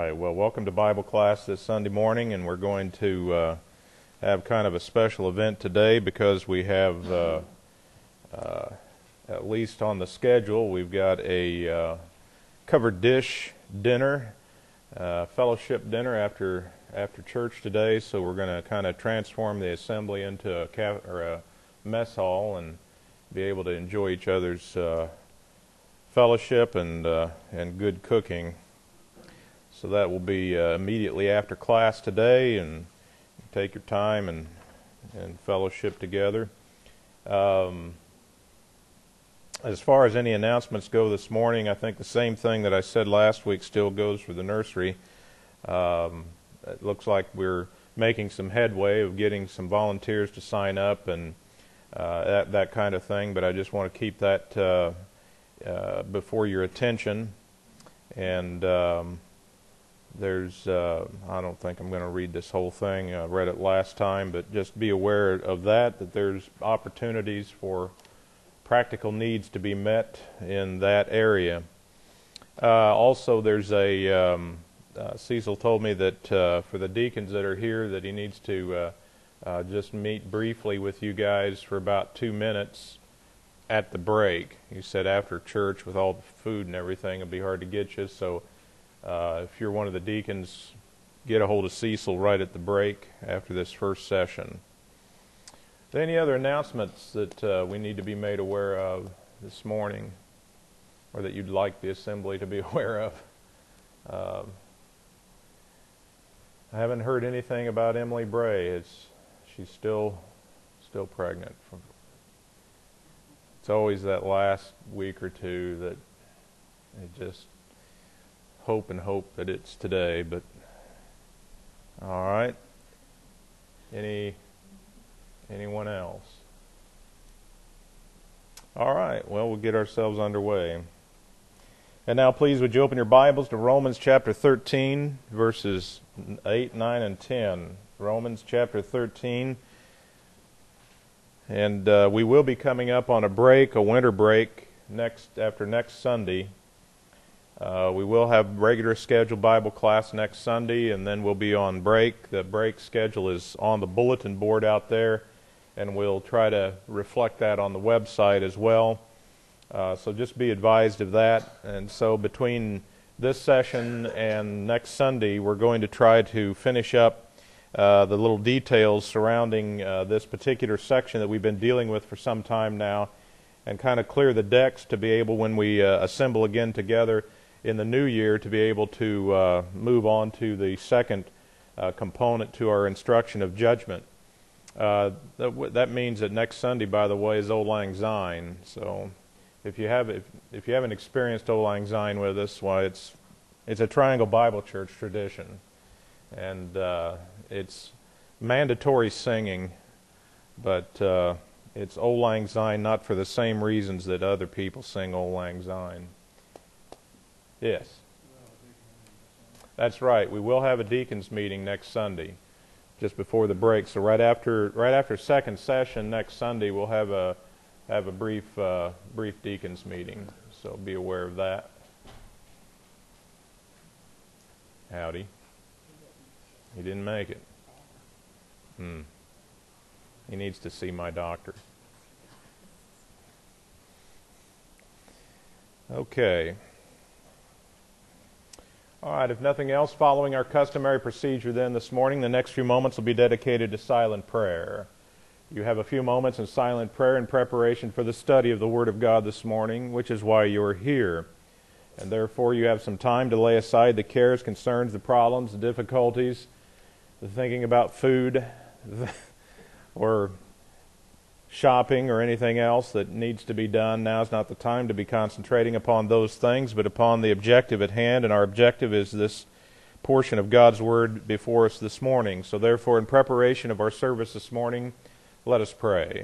right. Well, welcome to Bible class this Sunday morning, and we're going to have kind of a special event today because we have, at least on the schedule, we've got a covered dish dinner, fellowship dinner after church today. So we're going to kind of transform the assembly into a mess hall and be able to enjoy each other's fellowship and good cooking. So that will be immediately after class today, and take your time and fellowship together. As far as any announcements go this morning, I think the same thing that I said last week still goes for the nursery. It looks like we're making some headway of getting some volunteers to sign up and that kind of thing, but I just want to keep that before your attention. And there's, I don't think I'm going to read this whole thing. I read it last time, but just be aware of that there's opportunities for practical needs to be met in that area. Also, there's Cecil told me that for the deacons that are here, that he needs to just meet briefly with you guys for about 2 minutes at the break. He said after church with all the food and everything, it'll be hard to get you, so if you're one of the deacons, get a hold of Cecil right at the break after this first session. Any other announcements that we need to be made aware of this morning, or that you'd like the assembly to be aware of? I haven't heard anything about Emily Bray. She's still pregnant. It's always that last week or two that it just hope that it's today, but all right. Anyone else? All right, well, we'll get ourselves underway. And now please would you open your Bibles to Romans chapter 13, verses 8, 9, and 10. Romans chapter 13. And we will be coming up on a winter break, after next Sunday. We will have regular scheduled Bible class next Sunday, and then we'll be on break. The break schedule is on the bulletin board out there, and we'll try to reflect that on the website as well. So just be advised of that. And so between this session and next Sunday, we're going to try to finish up the little details surrounding this particular section that we've been dealing with for some time now, and kind of clear the decks to be able, when we assemble again together in the new year, to be able to move on to the second component to our instruction of judgment. That means that next Sunday, by the way, is Auld Lang Syne. So if you haven't experienced Auld Lang Syne with us, why it's a Triangle Bible Church tradition, and it's mandatory singing, but it's Auld Lang Syne not for the same reasons that other people sing Auld Lang Syne. Yes. That's right. We will have a deacons meeting next Sunday, just before the break. So right after second session next Sunday, we'll have a brief deacons meeting. So be aware of that. Howdy. He didn't make it. He needs to see my doctor. Okay. All right, if nothing else, following our customary procedure then this morning, the next few moments will be dedicated to silent prayer. You have a few moments in silent prayer in preparation for the study of the Word of God this morning, which is why you're here. And therefore you have some time to lay aside the cares, concerns, the problems, the difficulties, the thinking about food, or shopping or anything else that needs to be done. Now is not the time to be concentrating upon those things, but upon the objective at hand, and our objective is this portion of God's Word before us this morning. So therefore, in preparation of our service this morning, let us pray.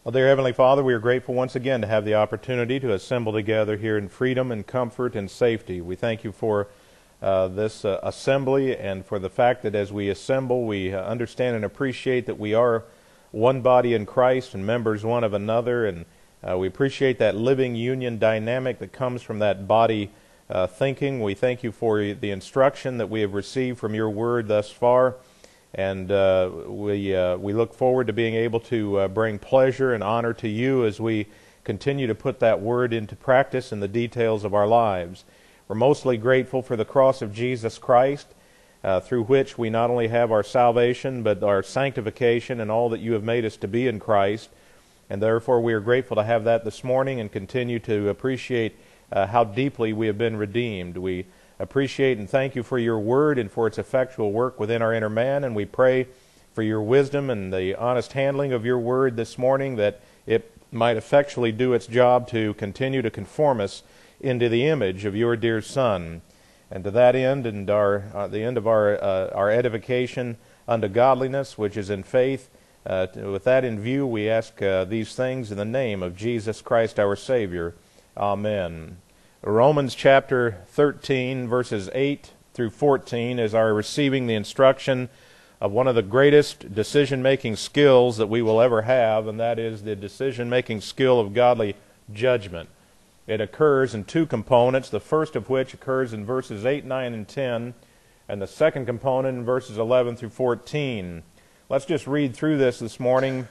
Well, dear Heavenly Father, we are grateful once again to have the opportunity to assemble together here in freedom and comfort and safety. We thank you for this assembly and for the fact that as we assemble, we understand and appreciate that we are one body in Christ and members one of another, and we appreciate that living union dynamic that comes from that body thinking. We thank you for the instruction that we have received from your word thus far. And we look forward to being able to bring pleasure and honor to you as we continue to put that word into practice in the details of our lives. We're mostly grateful for the cross of Jesus Christ, through which we not only have our salvation, but our sanctification and all that you have made us to be in Christ. And therefore we are grateful to have that this morning and continue to appreciate how deeply we have been redeemed. We appreciate and thank you for your word and for its effectual work within our inner man, and we pray for your wisdom and the honest handling of your word this morning, that it might effectually do its job to continue to conform us into the image of your dear Son. And to that end, and the end of our edification unto godliness, which is in faith, with that in view, we ask these things in the name of Jesus Christ our Savior. Amen. Romans chapter 13, verses 8 through 14 is our receiving the instruction of one of the greatest decision-making skills that we will ever have, and that is the decision-making skill of godly judgment. It occurs in two components, the first of which occurs in verses 8, 9, and 10, and the second component in verses 11 through 14. Let's just read through this morning,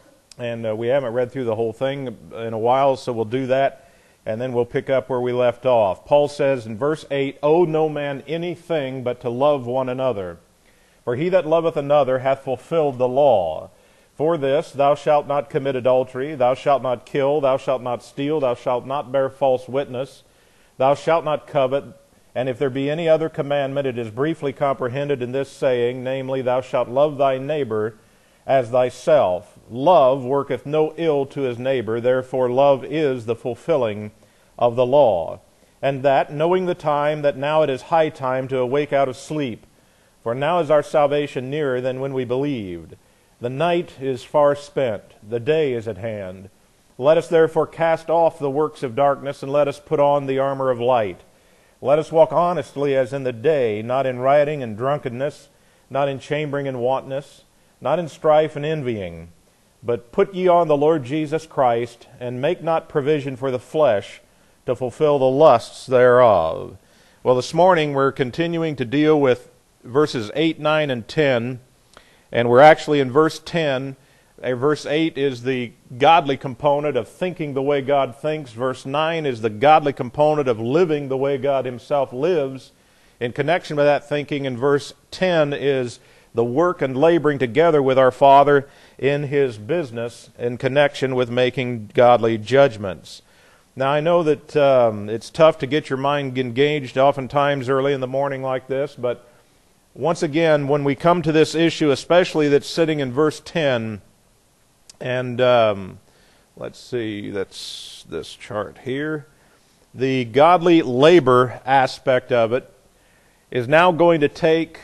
and we haven't read through the whole thing in a while, so we'll do that. And then we'll pick up where we left off. Paul says in verse 8, "Owe no man anything but to love one another. For he that loveth another hath fulfilled the law. For this, thou shalt not commit adultery, thou shalt not kill, thou shalt not steal, thou shalt not bear false witness, thou shalt not covet. And if there be any other commandment, it is briefly comprehended in this saying, namely, thou shalt love thy neighbor as thyself. Love worketh no ill to his neighbor, therefore love is the fulfilling of the law. And that, knowing the time, that now it is high time to awake out of sleep. For now is our salvation nearer than when we believed. The night is far spent, the day is at hand. Let us therefore cast off the works of darkness, and let us put on the armor of light. Let us walk honestly as in the day, not in rioting and drunkenness, not in chambering and wantonness, not in strife and envying. But put ye on the Lord Jesus Christ, and make not provision for the flesh to fulfill the lusts thereof." Well, this morning we're continuing to deal with verses 8, 9, and 10, and we're actually in verse 10. Verse 8 is the godly component of thinking the way God thinks. Verse 9 is the godly component of living the way God Himself lives. In connection with that thinking, in verse 10 is the work and laboring together with our Father in His business in connection with making godly judgments. Now, I know that it's tough to get your mind engaged oftentimes early in the morning like this, but once again, when we come to this issue, especially that's sitting in verse 10, and let's see, that's this chart here, the godly labor aspect of it is now going to take,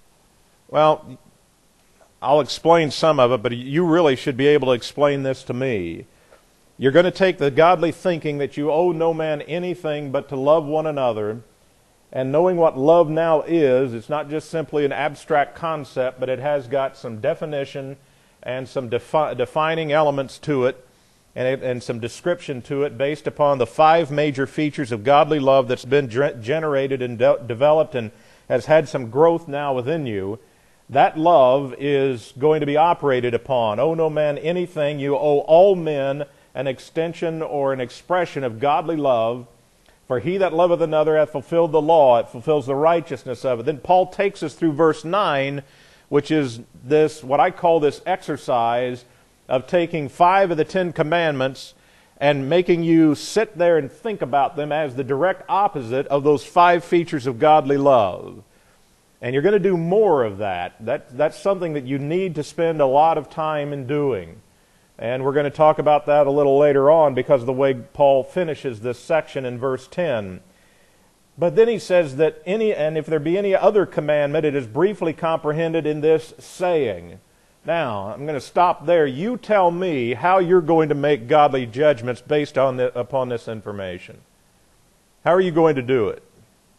well, I'll explain some of it, but you really should be able to explain this to me. You're going to take the godly thinking that you owe no man anything but to love one another, and knowing what love now is, it's not just simply an abstract concept, but it has got some definition and some defining elements to it, and some description to it based upon the 5 major features of godly love that's been generated and developed and has had some growth now within you. That love is going to be operated upon. Owe no man anything. You owe all men an extension or an expression of godly love. For he that loveth another hath fulfilled the law. It fulfills the righteousness of it. Then Paul takes us through verse 9, which is this, what I call this exercise of taking 5 of the 10 commandments and making you sit there and think about them as the direct opposite of those 5 features of godly love. And you're going to do more of that. That's something that you need to spend a lot of time in doing. And we're going to talk about that a little later on because of the way Paul finishes this section in verse 10. But then he says that and if there be any other commandment, it is briefly comprehended in this saying. Now, I'm going to stop there. You tell me how you're going to make godly judgments based upon this information. How are you going to do it?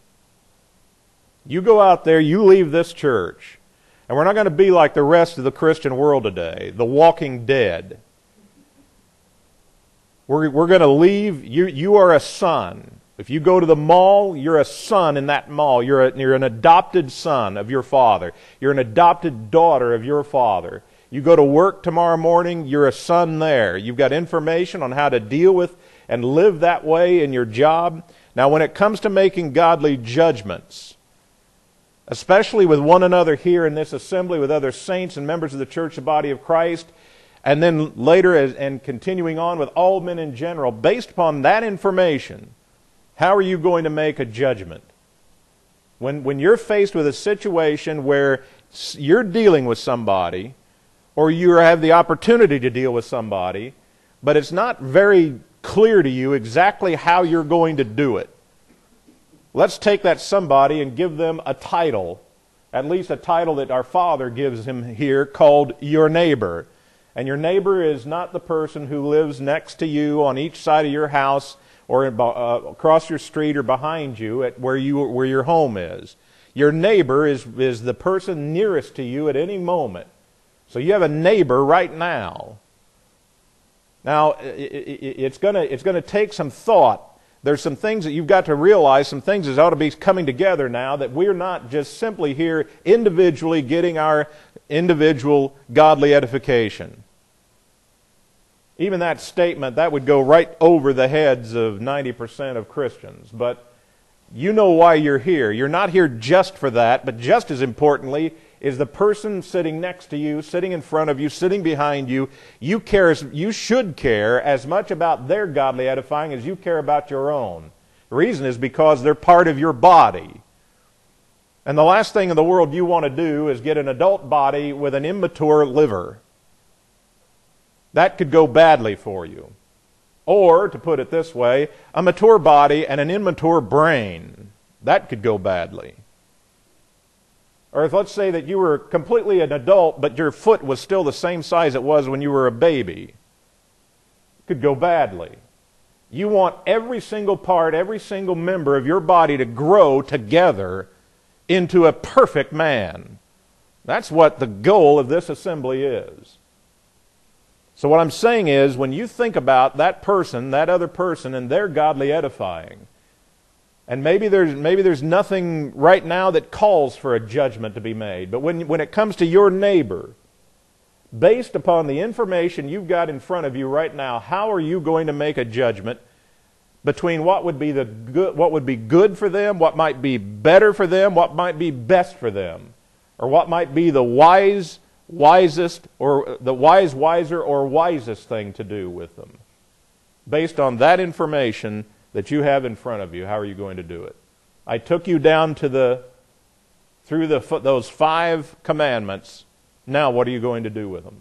You go out there, you leave this church, and we're not going to be like the rest of the Christian world today, the walking dead. We're going to leave. You are a son. If you go to the mall, you're a son in that mall. You're an adopted son of your father. You're an adopted daughter of your father. You go to work tomorrow morning, you're a son there. You've got information on how to deal with and live that way in your job. Now, when it comes to making godly judgments, especially with one another here in this assembly, with other saints and members of the church, the body of Christ, and then later and continuing on with all men in general, based upon that information, how are you going to make a judgment? When you're faced with a situation where you're dealing with somebody, or you have the opportunity to deal with somebody, but it's not very clear to you exactly how you're going to do it. Let's take that somebody and give them a title, at least a title that our Father gives him here, called your neighbor. And your neighbor is not the person who lives next to you on each side of your house or across your street or behind you at where your home is. Your neighbor is the person nearest to you at any moment. So you have a neighbor right now. Now, it's going to take some thought. There's some things that you've got to realize, some things that ought to be coming together now, that we're not just simply here individually getting our individual godly edification. Even that statement, that would go right over the heads of 90% of Christians. But you know why you're here. You're not here just for that, but just as importantly is the person sitting next to you, sitting in front of you, sitting behind you. You should care as much about their godly edifying as you care about your own. The reason is because they're part of your body. And the last thing in the world you want to do is get an adult body with an immature liver. That could go badly for you. Or, to put it this way, a mature body and an immature brain. That could go badly. Or if, let's say that you were completely an adult, but your foot was still the same size it was when you were a baby. It could go badly. You want every single part, every single member of your body to grow together into a perfect man. That's what the goal of this assembly is. So what I'm saying is, when you think about that person, that other person, and their godly edifying, and maybe there's nothing right now that calls for a judgment to be made, but when it comes to your neighbor, based upon the information you've got in front of you right now, how are you going to make a judgment between what would be good for them, what might be better for them, what might be best for them, or what might be the wisest, or the wiser, or wisest thing to do with them? Based on that information that you have in front of you, how are you going to do it? I took you down to through those 5 commandments. Now, what are you going to do with them?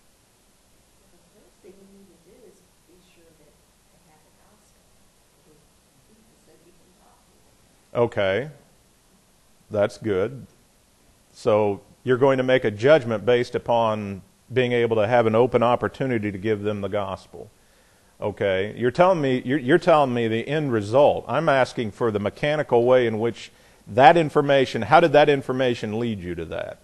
The first thing we need to do is be sure that they have the gospel, so you can talk to them. Okay, that's good. So you're going to make a judgment based upon being able to have an open opportunity to give them the gospel. Okay, you're telling me the end result. I'm asking for the mechanical way in which that information. How did that information lead you to that?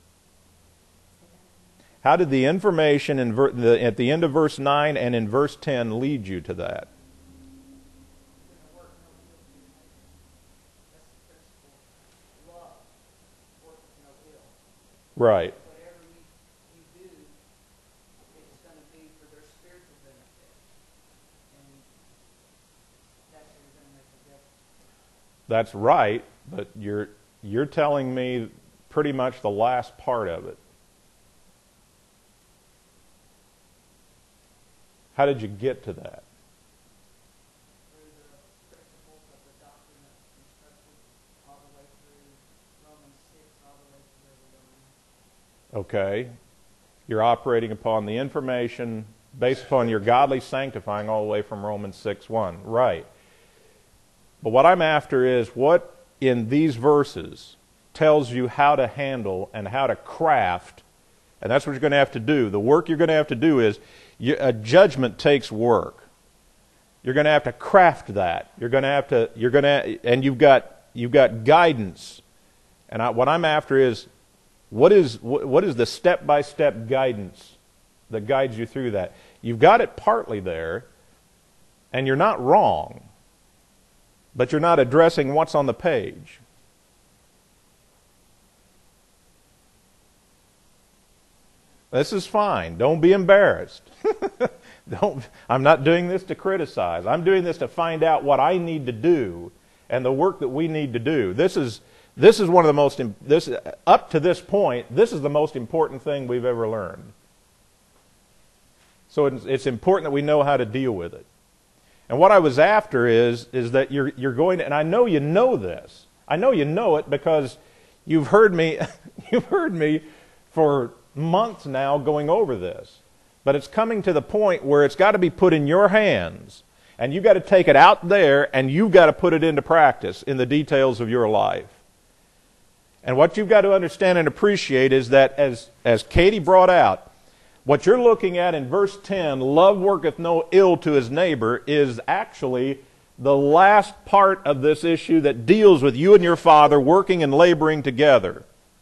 How did the information at the end of verse 9 and in verse 10 lead you to that? Right. Whatever you do, it's going to be for their spiritual benefit. And that's what you're going to make a difference. That's right, but you're telling me pretty much the last part of it. How did you get to that? Through the principles of the doctrine that's instructed all the way through Romans 6, all the way to where we're going. Okay. You're operating upon the information based upon your godly sanctifying all the way from Romans 6:1. Right. But what I'm after is what in these verses tells you how to handle and how to craft And that's what you're going to have to do. The work you're going to have to do is, a judgment takes work. You're going to have to craft that. And you've got guidance. And what I'm after is, what is the step-by-step guidance that guides you through that? You've got it partly there, and you're not wrong, but you're not addressing what's on the page. This is fine. Don't be embarrassed. I'm not doing this to criticize. I'm doing this to find out what I need to do and the work that we need to do. This is one of the most, up to this point, this is the most important thing we've ever learned. So it's important that we know how to deal with it. And what I was after is that you're going to, and I know you know this. I know you know it because you've heard me for months now going over this. But it's coming to the point where it's got to be put in your hands. And you've got to take it out there and you've got to put it into practice in the details of your life. And what you've got to understand and appreciate is that, as Katie brought out, what you're looking at in verse 10, love worketh no ill to his neighbor, is actually the last part of this issue that deals with you and your Father working and laboring together.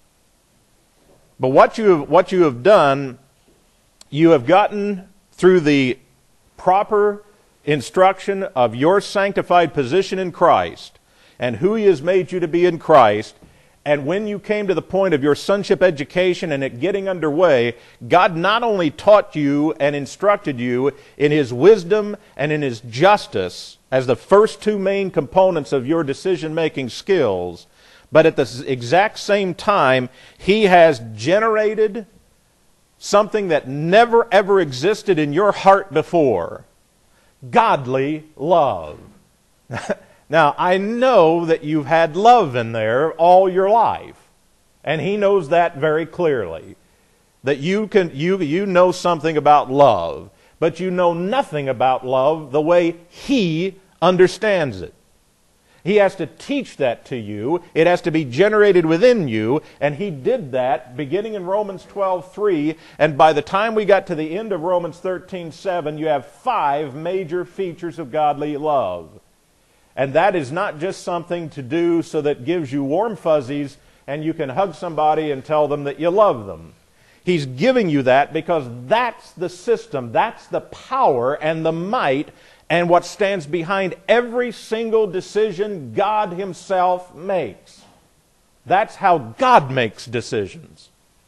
But what you have done, you have gotten through the proper instruction of your sanctified position in Christ and who He has made you to be in Christ. And when you came to the point of your sonship education and it getting underway, God not only taught you and instructed you in His wisdom and in His justice as the first two main components of your decision-making skills, but at the exact same time, He has generated something that never ever existed in your heart before: godly love. Now, I know that you've had love in there all your life, and He knows that very clearly. That you know something about love, but you know nothing about love the way He understands it. He has to teach that to you. It has to be generated within you, and He did that beginning in Romans 12:3, and by the time we got to the end of Romans 13:7, you have 5 major features of godly love. And that is not just something to do so that gives you warm fuzzies and you can hug somebody and tell them that you love them. He's giving you that because that's the system, that's the power and the might and what stands behind every single decision God Himself makes. That's how God makes decisions.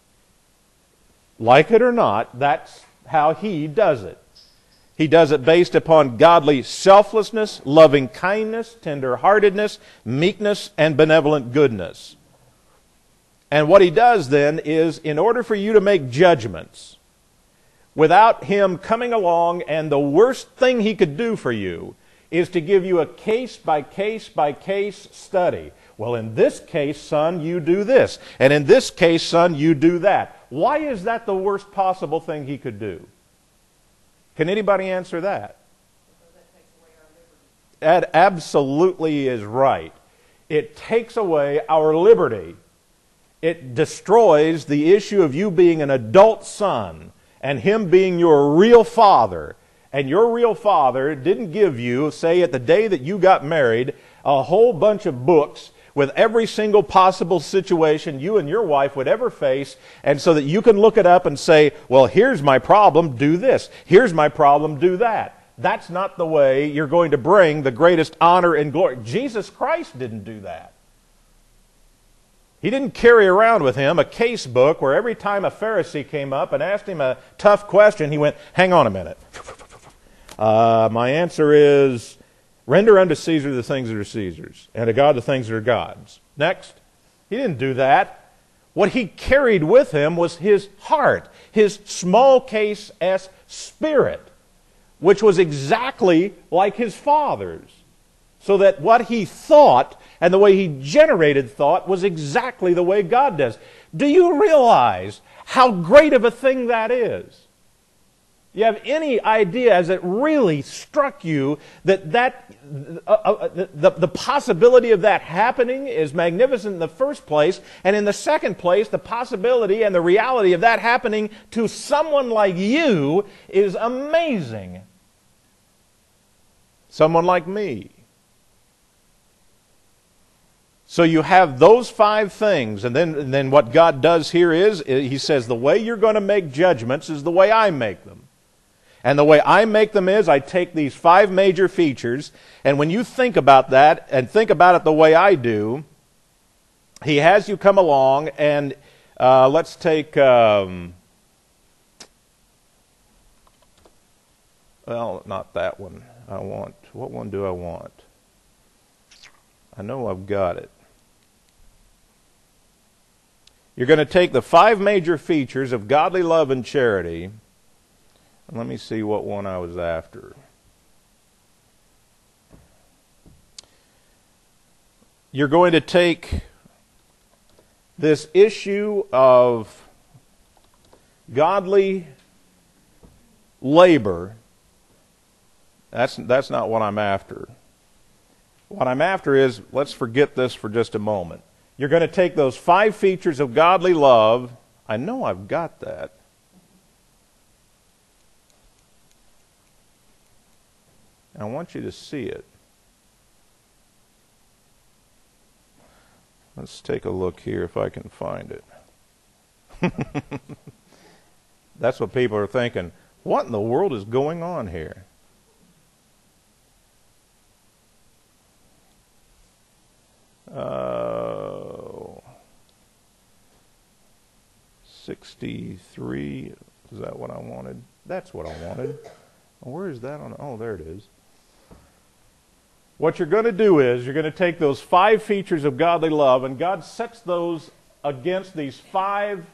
Like it or not, that's how He does it. He does it based upon godly selflessness, loving kindness, tender-heartedness, meekness, and benevolent goodness. And what He does then is, in order for you to make judgments, without Him coming along, and the worst thing He could do for you is to give you a case-by-case-by-case study. Well, in this case, son, you do this. And in this case, son, you do that. Why is that the worst possible thing He could do? Can anybody answer that? Because that takes away our liberty. That absolutely is right. It takes away our liberty. It destroys the issue of you being an adult son and Him being your real father. And your real father didn't give you, say at the day that you got married, a whole bunch of books with every single possible situation you and your wife would ever face, and so that you can look it up and say, well, here's my problem, do this. Here's my problem, do that. That's not the way you're going to bring the greatest honor and glory. Jesus Christ didn't do that. He didn't carry around with Him a case book where every time a Pharisee came up and asked Him a tough question, He went, hang on a minute. My answer is, render unto Caesar the things that are Caesar's, and to God the things that are God's. Next. He didn't do that. What He carried with Him was His heart, His small case S spirit, which was exactly like His Father's. So that what He thought and the way He generated thought was exactly the way God does. Do you realize how great of a thing that is? You have any idea, as it really struck you, that the possibility of that happening is magnificent in the first place, and in the second place, the possibility and the reality of that happening to someone like you is amazing. Someone like me. So you have those 5 things, and then what God does here is, He says, the way you're going to make judgments is the way I make them. And the way I make them is I take these 5 major features, and when you think about that, and think about it the way I do, He has you come along, and let's take, well, not that one. What one do I want? I know I've got it. You're going to take the 5 major features of godly love and charity. Let me see what one I was after. You're going to take this issue of godly labor. That's not what I'm after. What I'm after is, let's forget this for just a moment. You're going to take those 5 features of godly love. I know I've got that. I want you to see it. Let's take a look here if I can find it. That's what people are thinking. What in the world is going on here? Oh, 63. Is that what I wanted? That's what I wanted. Where is that on? Oh, there it is. What you're going to do is you're going to take those 5 features of godly love, and God sets those against these five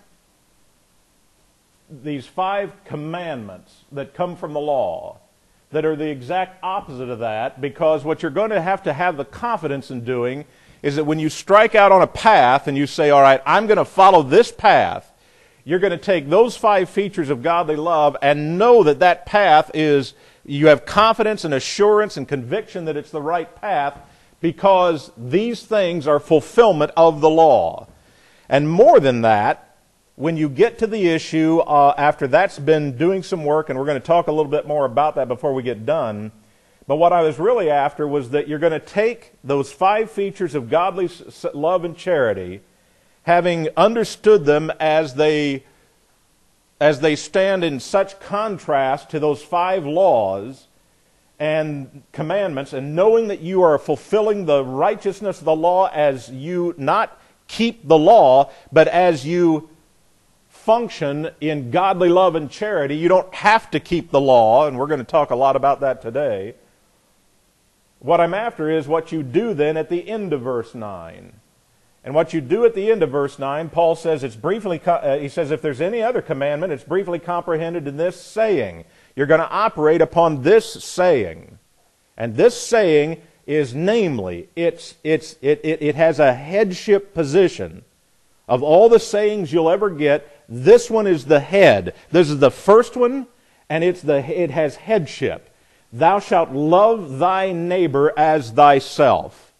commandments that come from the law that are the exact opposite of that, because what you're going to have the confidence in doing is that when you strike out on a path and you say, all right, I'm going to follow this path, you're going to take those 5 features of godly love and know that that path is, you have confidence and assurance and conviction that it's the right path, because these things are fulfillment of the law. And more than that, when you get to the issue, after that's been doing some work, and we're going to talk a little bit more about that before we get done, but what I was really after was that you're going to take those 5 features of godly love and charity, having understood them as they stand in such contrast to those 5 laws and commandments, and knowing that you are fulfilling the righteousness of the law as you not keep the law, but as you function in godly love and charity. You don't have to keep the law, and we're going to talk a lot about that today. What I'm after is what you do then at the end of verse 9. And what you do at the end of verse 9, Paul says it's briefly, he says if there's any other commandment, it's briefly comprehended in this saying. You're going to operate upon this saying. And this saying is namely, it has a headship position. Of all the sayings you'll ever get, this one is the head. This is the first one, and it has headship. Thou shalt love thy neighbor as thyself.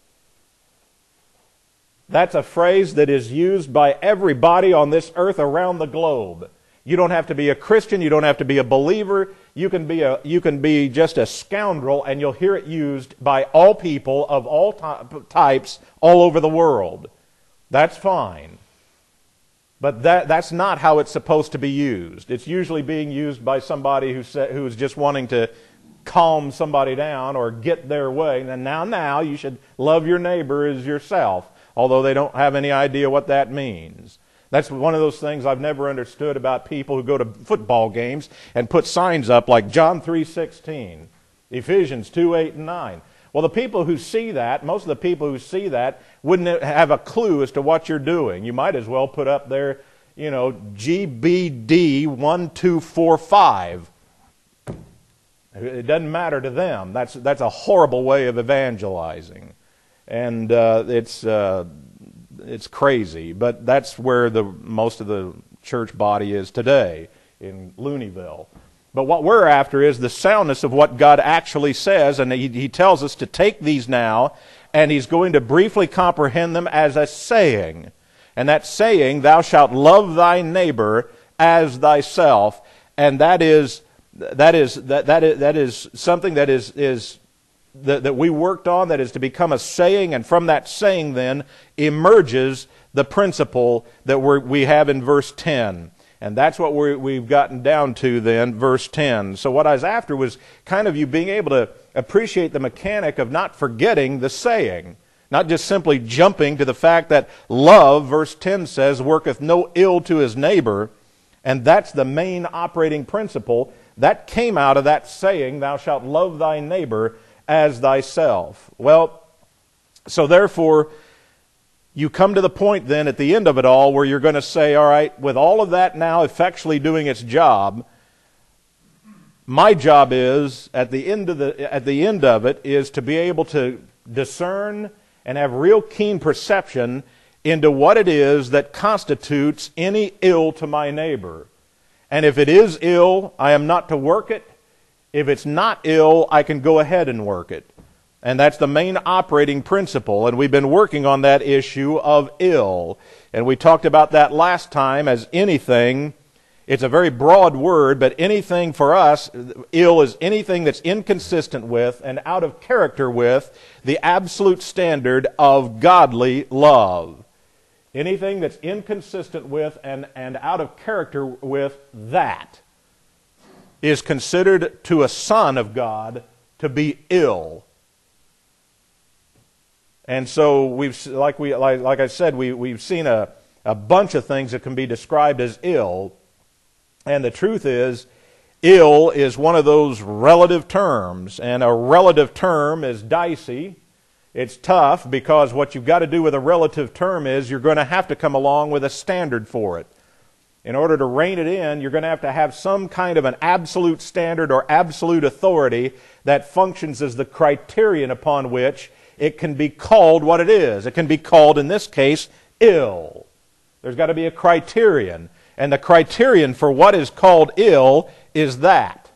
That's a phrase that is used by everybody on this earth around the globe. You don't have to be a Christian. You don't have to be a believer. You can be just a scoundrel, and you'll hear it used by all people of all types all over the world. That's fine. But that's not how it's supposed to be used. It's usually being used by somebody who's just wanting to calm somebody down or get their way. And now you should love your neighbor as yourself, although they don't have any idea what that means. That's one of those things I've never understood about people who go to football games and put signs up like John 3:16, Ephesians 2:8 and 9. Well, the people who see that, most of the people who see that, wouldn't have a clue as to what you're doing. You might as well put up there, GBD 1245. It doesn't matter to them. That's a horrible way of evangelizing, and it's crazy. But that's where most of the church body is today in Looneyville. But what we're after is the soundness of what God actually says, and He tells us to take these now, and He's going to briefly comprehend them as a saying. And that saying, thou shalt love thy neighbor as thyself, and that is something that we worked on, that is to become a saying, and from that saying then emerges the principle that we have in verse 10. And that's what we've gotten down to then, verse 10. So what I was after was kind of you being able to appreciate the mechanic of not forgetting the saying. Not just simply jumping to the fact that love, verse 10 says, worketh no ill to his neighbor. And that's the main operating principle. That came out of that saying, thou shalt love thy neighbor as thyself. Well, so therefore, you come to the point then at the end of it all where you're going to say, all right, with all of that now effectually doing its job, my job is, at the end of it, is to be able to discern and have real keen perception into what it is that constitutes any ill to my neighbor. And if it is ill, I am not to work it. If it's not ill, I can go ahead and work it. And that's the main operating principle. And we've been working on that issue of ill. And we talked about that last time as anything. It's a very broad word, but anything for us, ill is anything that's inconsistent with and out of character with the absolute standard of godly love. Anything that's inconsistent with and out of character with that is considered to a son of God to be ill. And so like I said, we've seen a bunch of things that can be described as ill. And the truth is, ill is one of those relative terms. And a relative term is dicey. It's tough because what you've got to do with a relative term is you're going to have to come along with a standard for it. In order to rein it in, you're going to have some kind of an absolute standard or absolute authority that functions as the criterion upon which it can be called what it is. It can be called, in this case, ill. There's got to be a criterion. And the criterion for what is called ill is that.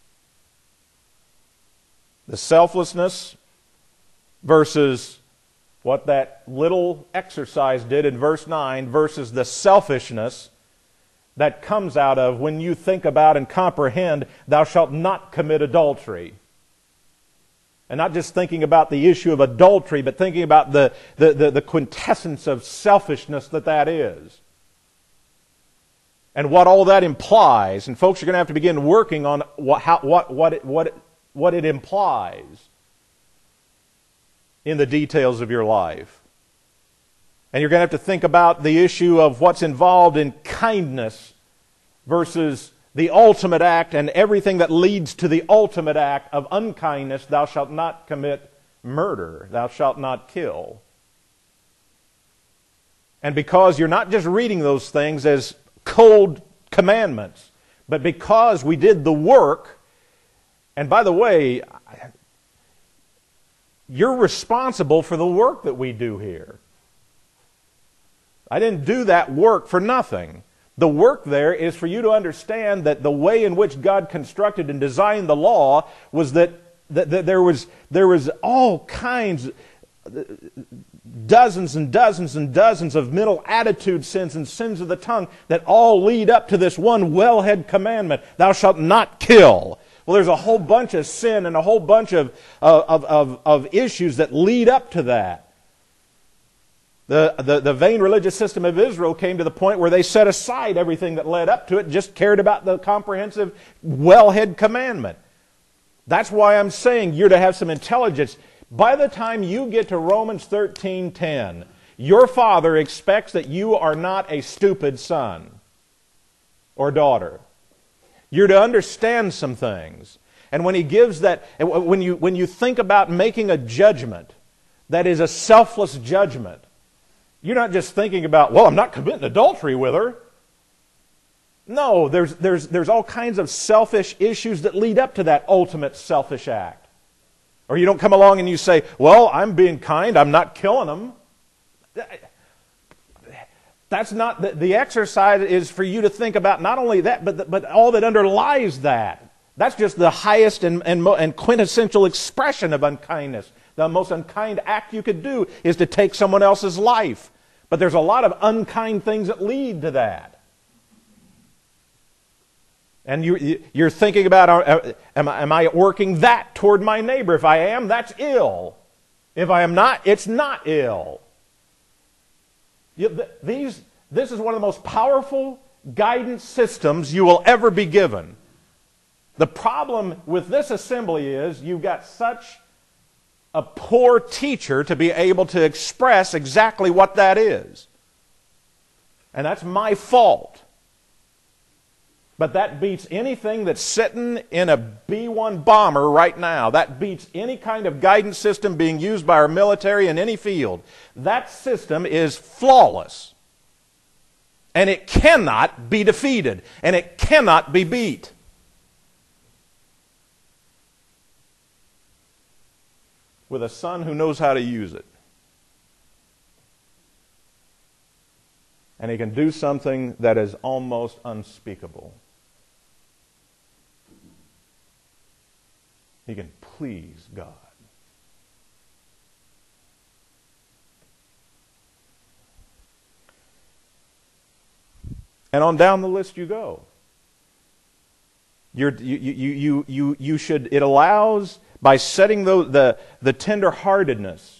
The selflessness versus what that little exercise did in verse 9 versus the selfishness that comes out of when you think about and comprehend, thou shalt not commit adultery. And not just thinking about the issue of adultery, but thinking about the quintessence of selfishness that is. And what all that implies. And folks, you're going to have to begin working on what it implies in the details of your life. And you're going to have to think about the issue of what's involved in kindness versus the ultimate act and everything that leads to the ultimate act of unkindness. Thou shalt not commit murder. Thou shalt not kill. And because you're not just reading those things as cold commandments, but because we did the work, and by the way, you're responsible for the work that we do here. I didn't do that work for nothing. The work there is for you to understand that the way in which God constructed and designed the law was that there was all kinds, dozens and dozens and dozens of mental attitude sins and sins of the tongue that all lead up to this one wellhead commandment, thou shalt not kill. Well, there's a whole bunch of sin and a whole bunch of issues that lead up to that. The vain religious system of Israel came to the point where they set aside everything that led up to it and just cared about the comprehensive wellhead commandment. That's why I'm saying you're to have some intelligence. By the time you get to Romans 13:10, your Father expects that you are not a stupid son or daughter. You're to understand some things. And when He gives that, when you think about making a judgment that is a selfless judgment, you're not just thinking about, well, I'm not committing adultery with her. No, there's all kinds of selfish issues that lead up to that ultimate selfish act. Or you don't come along and you say, well, I'm being kind, I'm not killing them. That's not, the exercise is for you to think about not only that, but all that underlies that. That's just the highest and quintessential expression of unkindness. The most unkind act you could do is to take someone else's life. But there's a lot of unkind things that lead to that. And you're thinking about, am I working that toward my neighbor? If I am, that's ill. If I am not, it's not ill. This is one of the most powerful guidance systems you will ever be given. The problem with this assembly is you've got such a poor teacher to be able to express exactly what that is. And that's my fault. But that beats anything that's sitting in a B-1 bomber right now. That beats any kind of guidance system being used by our military in any field. That system is flawless. And it cannot be defeated. And it cannot be beat. With a son who knows how to use it. And he can do something that is almost unspeakable. He can please God. And on down the list you go. You should. It allows, by setting the tender-heartedness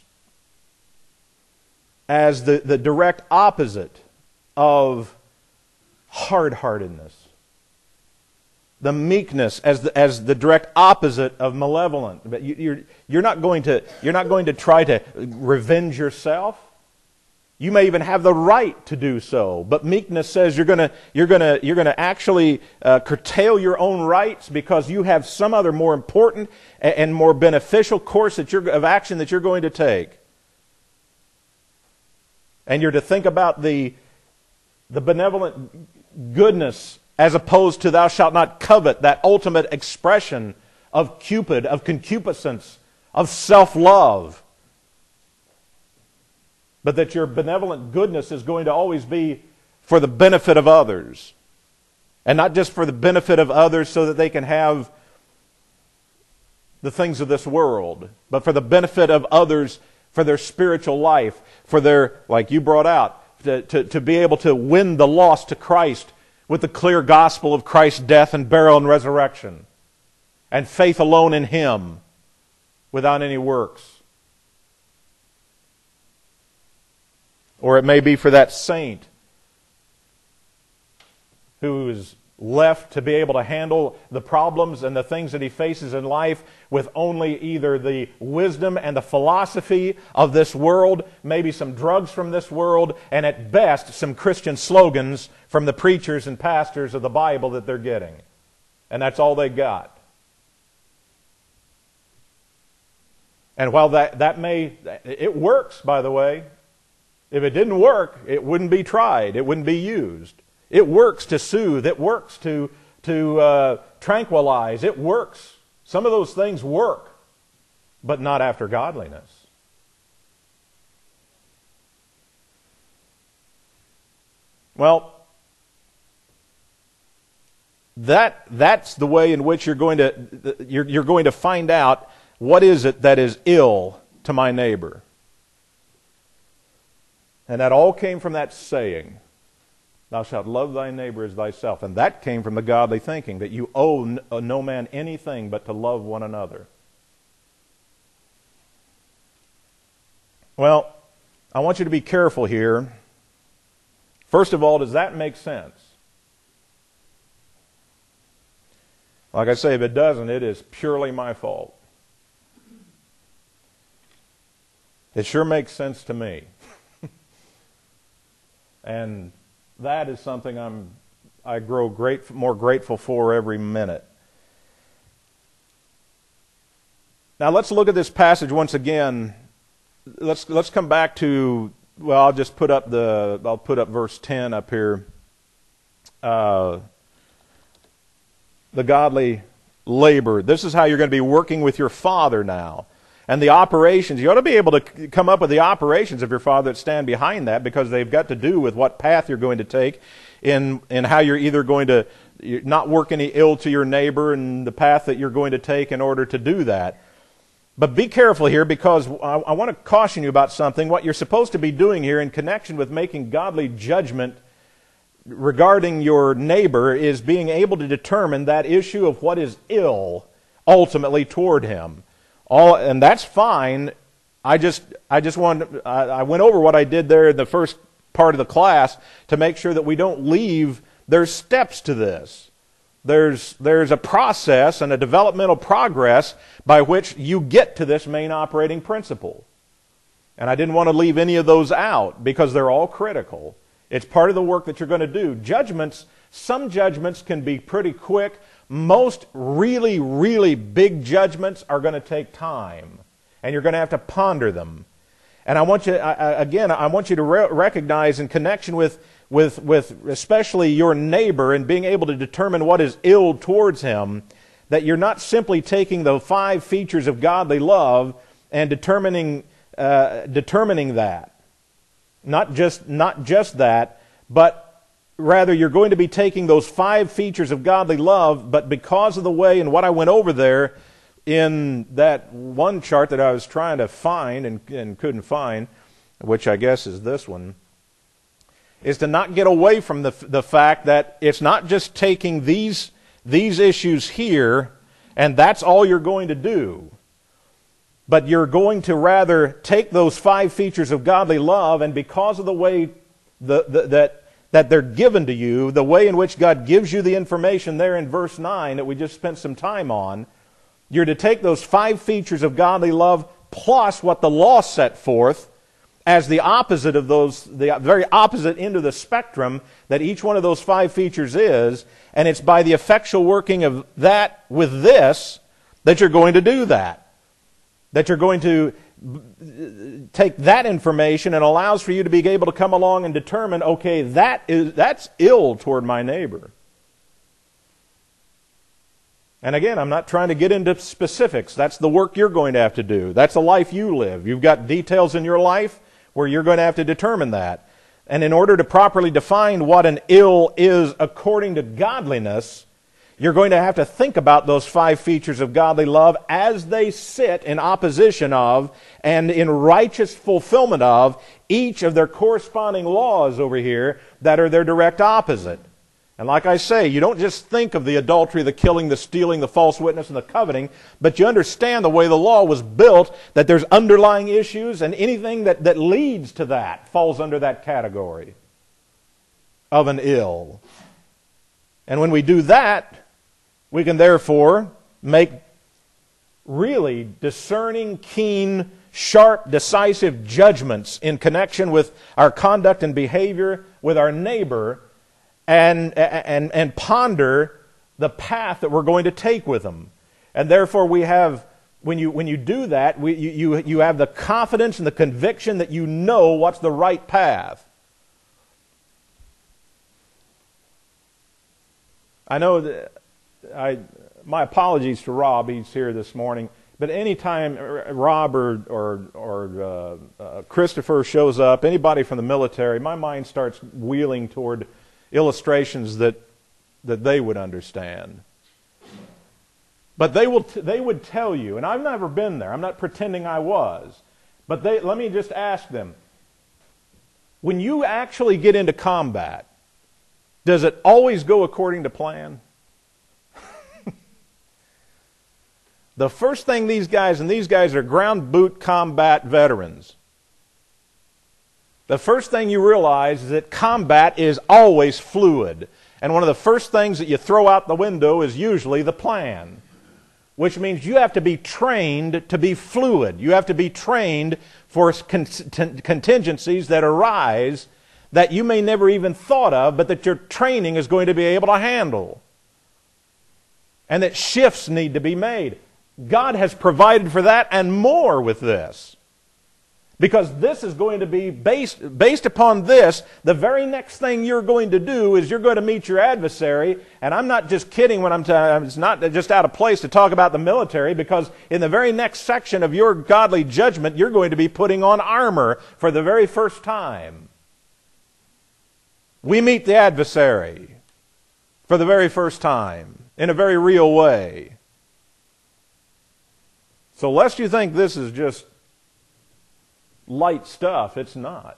as the direct opposite of hard-heartedness. The meekness as the direct opposite of malevolent. But you're not going to try to revenge yourself. You may even have the right to do so, but meekness says you're going to actually curtail your own rights because you have some other more important and more beneficial course of action that you're going to take. And you're to think about the benevolent goodness as opposed to thou shalt not covet, that ultimate expression of Cupid, of concupiscence, of self-love. But that your benevolent goodness is going to always be for the benefit of others. And not just for the benefit of others so that they can have the things of this world, but for the benefit of others, for their spiritual life, for their, like you brought out, to be able to win the lost to Christ with the clear gospel of Christ's death and burial and resurrection, and faith alone in Him without any works. Or it may be for that saint who is left to be able to handle the problems and the things that he faces in life with only either the wisdom and the philosophy of this world, maybe some drugs from this world, and at best some Christian slogans from the preachers and pastors of the Bible that they're getting. And that's all they got. And while it works, by the way. If it didn't work, it wouldn't be tried. It wouldn't be used. It works to soothe. It works to tranquilize. It works. Some of those things work, but not after godliness. Well, that's the way in which you're going to find out what is it that is ill to my neighbor. And that all came from that saying, thou shalt love thy neighbor as thyself. And that came from the godly thinking, that you owe no man anything but to love one another. Well, I want you to be careful here. First of all, does that make sense? Like I say, if it doesn't, it is purely my fault. It sure makes sense to me. And that is something I grow more grateful for every minute. Now let's look at this passage once again. Let's come back to, well, I'll put up verse 10 up here. The godly labor. This is how you're going to be working with your Father now. And the operations, you ought to be able to come up with the operations of your Father that stand behind that, because they've got to do with what path you're going to take in how you're either going to not work any ill to your neighbor and the path that you're going to take in order to do that. But be careful here, because I want to caution you about something. What you're supposed to be doing here in connection with making godly judgment regarding your neighbor is being able to determine that issue of what is ill ultimately toward him. And that's fine. I went over what I did there in the first part of the class to make sure that we don't leave. There's steps to this. There's a process and a developmental progress by which you get to this main operating principle. And I didn't want to leave any of those out because they're all critical. It's part of the work that you're going to do. Some judgments can be pretty quick. Most really, really big judgments are going to take time. And you're going to have to ponder them. And I want you to recognize, in connection with especially your neighbor and being able to determine what is ill towards him, that you're not simply taking the 5 features of godly love and determining that. Not just that, but rather you're going to be taking those 5 features of godly love, but because of the way and what I went over there in that one chart that I was trying to find and couldn't find, which I guess is this one, is to not get away from the fact that it's not just taking these issues here and that's all you're going to do. But you're going to rather take those 5 features of godly love, and because of the way that they're given to you, the way in which God gives you the information there in verse 9 that we just spent some time on, you're to take those 5 features of godly love plus what the law set forth as the opposite of those, the very opposite end of the spectrum that each one of those 5 features is, and it's by the effectual working of that with this that you're going to do that. That you're going to take that information and allows for you to be able to come along and determine, okay, that's ill toward my neighbor. And again, I'm not trying to get into specifics. That's the work you're going to have to do. That's the life you live. You've got details in your life where you're going to have to determine that. And in order to properly define what an ill is according to godliness, you're going to have to think about those 5 features of godly love as they sit in opposition of and in righteous fulfillment of each of their corresponding laws over here that are their direct opposite. And like I say, you don't just think of the adultery, the killing, the stealing, the false witness, and the coveting, but you understand the way the law was built, that there's underlying issues, and anything that leads to that falls under that category of an ill. And when we do that, we can therefore make really discerning, keen, sharp, decisive judgments in connection with our conduct and behavior with our neighbor, and ponder the path that we're going to take with them. And therefore we have, when you do that, you have the confidence and the conviction that you know what's the right path. I know that my apologies to Rob, he's here this morning, but anytime Rob or Christopher shows up, anybody from the military, my mind starts wheeling toward illustrations that they would understand. But they would tell you, and I've never been there, I'm not pretending I was, but let me just ask them, when you actually get into combat, does it always go according to plan? The first thing these guys are ground boot combat veterans. The first thing you realize is that combat is always fluid. And one of the first things that you throw out the window is usually the plan. Which means you have to be trained to be fluid. You have to be trained for contingencies that arise that you may never even thought of, but that your training is going to be able to handle. And that shifts need to be made. God has provided for that and more with this. Because this is going to be based upon this, the very next thing you're going to do is you're going to meet your adversary. And I'm not just kidding when it's not just out of place to talk about the military, because in the very next section of your godly judgment, you're going to be putting on armor for the very first time. We meet the adversary for the very first time in a very real way. So lest you think this is just light stuff, it's not.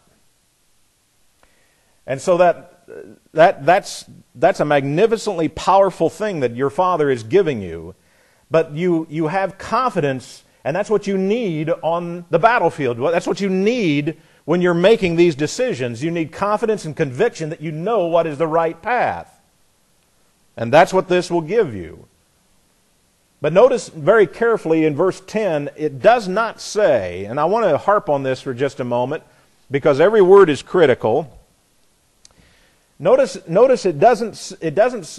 And so that's a magnificently powerful thing that your Father is giving you. But you have confidence, and that's what you need on the battlefield. That's what you need when you're making these decisions. You need confidence and conviction that you know what is the right path. And that's what this will give you. But notice very carefully in verse 10, it does not say, and I want to harp on this for just a moment, because every word is critical. Notice it doesn't.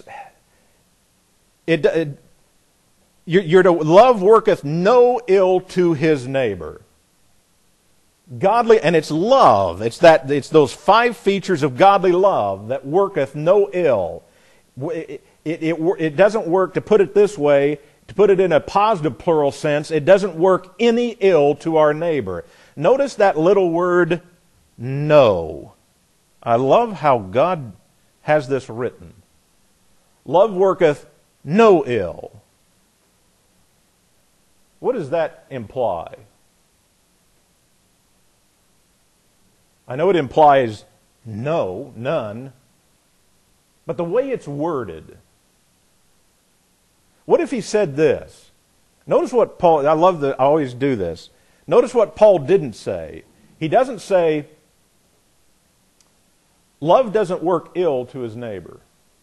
You're to love worketh no ill to his neighbor. Godly, and it's love. It's those 5 features of godly love that worketh no ill. It doesn't work, to put it this way, to put it in a positive plural sense, it doesn't work any ill to our neighbor. Notice that little word, no. I love how God has this written. Love worketh no ill. What does that imply? I know it implies no, none, but the way it's worded. What if he said this? Notice what Paul, I always do this. Notice what Paul didn't say. He doesn't say, love doesn't work ill to his neighbor.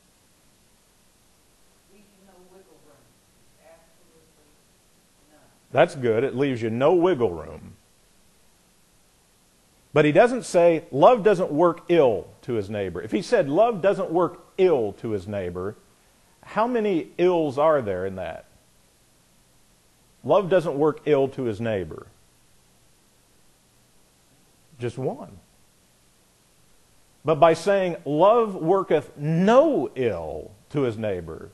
Leaves you no wiggle room. Absolutely none. That's good. It leaves you no wiggle room. But he doesn't say, love doesn't work ill to his neighbor. If he said, love doesn't work ill to his neighbor, how many ills are there in that? Love doesn't work ill to his neighbor. Just one. But by saying, love worketh no ill to his neighbor,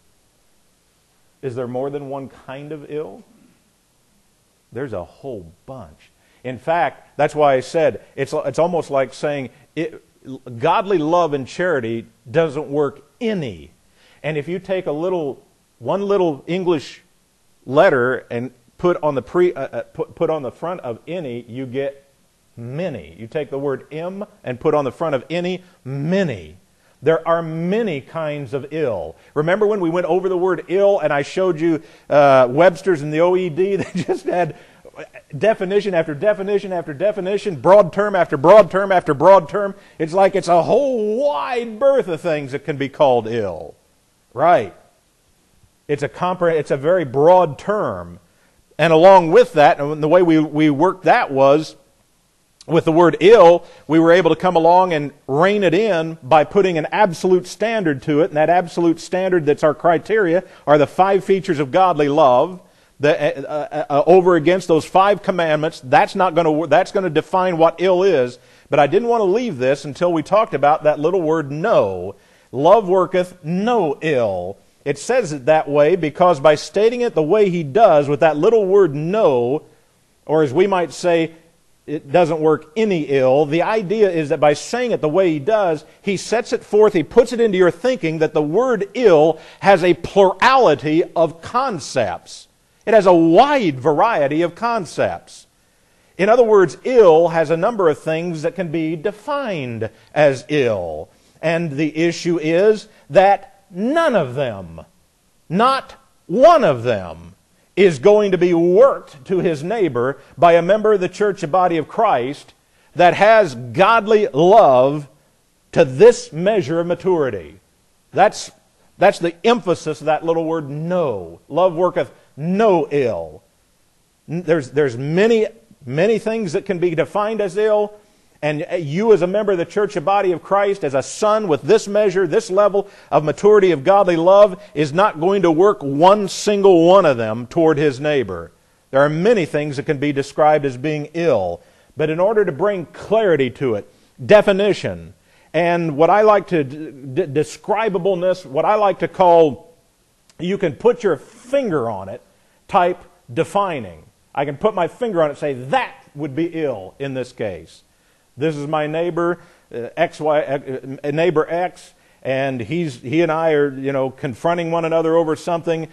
is there more than one kind of ill? There's a whole bunch. In fact, that's why I said, it's almost like saying, godly love and charity doesn't work any. And if you take one little English letter and put on the front of any, you get many. You take the word M and put on the front of any, many. There are many kinds of ill. Remember when we went over the word ill and I showed you Webster's and the OED? They just had definition after definition after definition, broad term after broad term after broad term. It's like it's a whole wide berth of things that can be called ill. Right. It's a very broad term. And along with that, and the way we worked that was, with the word ill, we were able to come along and rein it in by putting an absolute standard to it. And that absolute standard that's our criteria are the 5 features of godly love. Over against those 5 commandments. That's going to define what ill is. But I didn't want to leave this until we talked about that little word no. Love worketh no ill. It says it that way because by stating it the way he does with that little word no, or as we might say, it doesn't work any ill, the idea is that by saying it the way he does, he sets it forth, he puts it into your thinking that the word ill has a plurality of concepts. It has a wide variety of concepts. In other words, ill has a number of things that can be defined as ill. And the issue is that none of them, not one of them, is going to be worked to his neighbor by a member of the church and body of Christ that has godly love to this measure of maturity. That's the emphasis of that little word no. Love worketh no ill. There's many things that can be defined as ill, and you as a member of the church and body of Christ, as a son with this measure, this level of maturity of godly love, is not going to work one single one of them toward his neighbor. There are many things that can be described as being ill, but in order to bring clarity to it, definition, and what I like to, describableness, what I like to call, you can put your finger on it, type defining. I can put my finger on it and say, that would be ill in this case. This is my neighbor, neighbor X, and he and I are, confronting one another over something.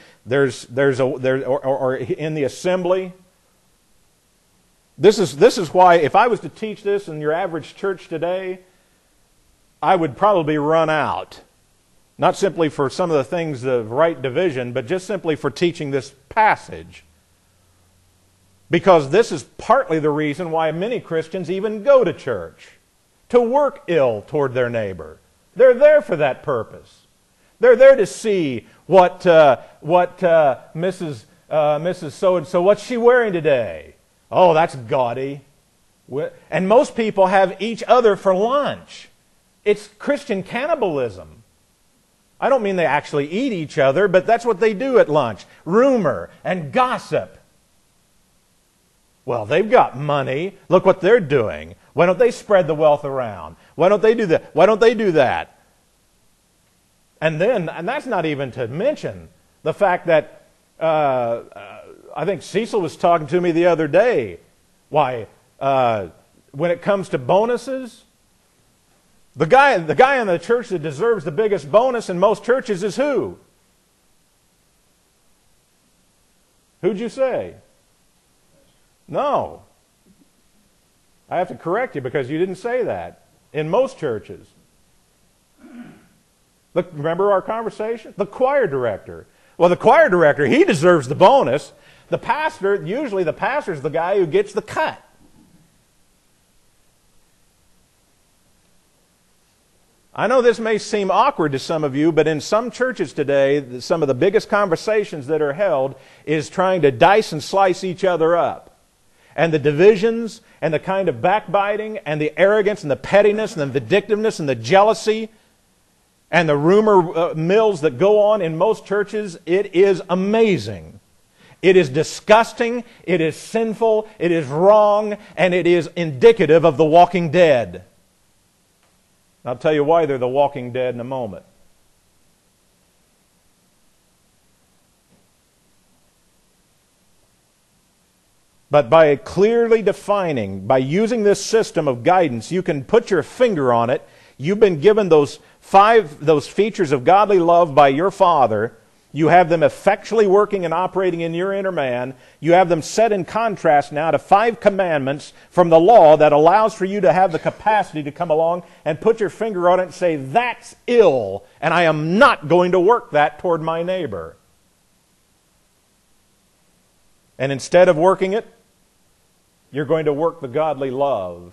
Or in the assembly. This is why, if I was to teach this in your average church today, I would probably run out. Not simply for some of the things of right division, but just simply for teaching this passage. Because this is partly the reason why many Christians even go to church, to work ill toward their neighbor. They're there for that purpose. They're there to see what Mrs. So-and-so, what's she wearing today? Oh, that's gaudy. And most people have each other for lunch. It's Christian cannibalism. I don't mean they actually eat each other, but that's what they do at lunch. Rumor and gossip. Well, they've got money. Look what they're doing. Why don't they spread the wealth around? Why don't they do that? Why don't they do that? And that's not even to mention the fact that I think Cecil was talking to me the other day. Why, when it comes to bonuses, the guy in the church that deserves the biggest bonus in most churches is who? Who'd you say? No. I have to correct you because you didn't say that. In most churches. Look, remember our conversation? The choir director. Well, the choir director, he deserves the bonus. The pastor, usually the pastor's the guy who gets the cut. I know this may seem awkward to some of you, but in some churches today, some of the biggest conversations that are held is trying to dice and slice each other up. And the divisions and the kind of backbiting and the arrogance and the pettiness and the vindictiveness and the jealousy and the rumor mills that go on in most churches, it is amazing. It is disgusting, it is sinful, it is wrong, and it is indicative of the walking dead. I'll tell you why they're the walking dead in a moment. But by clearly defining, by using this system of guidance, you can put your finger on it. You've been given those features of godly love by your Father. You have them effectually working and operating in your inner man. You have them set in contrast now to 5 commandments from the law that allows for you to have the capacity to come along and put your finger on it and say, that's ill, and I am not going to work that toward my neighbor. And instead of working it, you're going to work the godly love.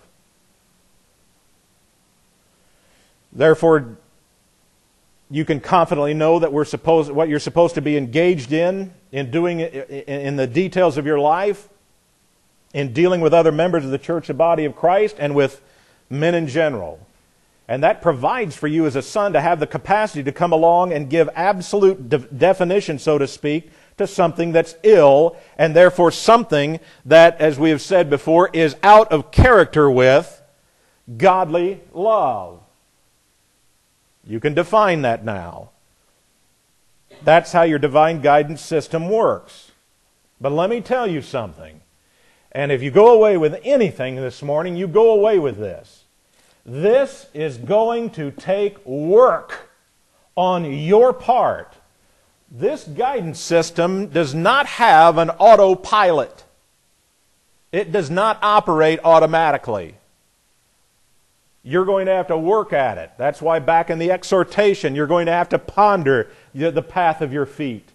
Therefore, you can confidently know that what you're supposed to be engaged in doing in the details of your life, in dealing with other members of the church, the body of Christ, and with men in general. And that provides for you as a son to have the capacity to come along and give absolute definition, so to speak, to something that's ill, and therefore something that, as we have said before, is out of character with godly love. You can define that now. That's how your divine guidance system works. But let me tell you something. And if you go away with anything this morning, you go away with this. This is going to take work on your part. This guidance system does not have an autopilot. It does not operate automatically. You're going to have to work at it. That's why back in the exhortation, you're going to have to ponder the path of your feet.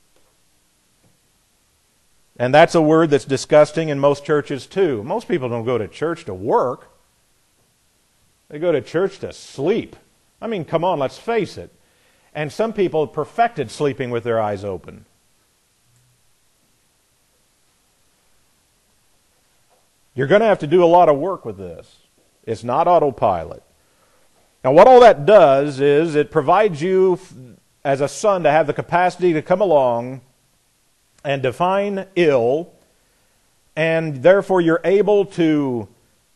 And that's a word that's disgusting in most churches too. Most people don't go to church to work. They go to church to sleep. I mean, come on, let's face it. And some people have perfected sleeping with their eyes open. You're going to have to do a lot of work with this. It's not autopilot. Now, what all that does is it provides you, as a son, to have the capacity to come along and define ill, and therefore you're able to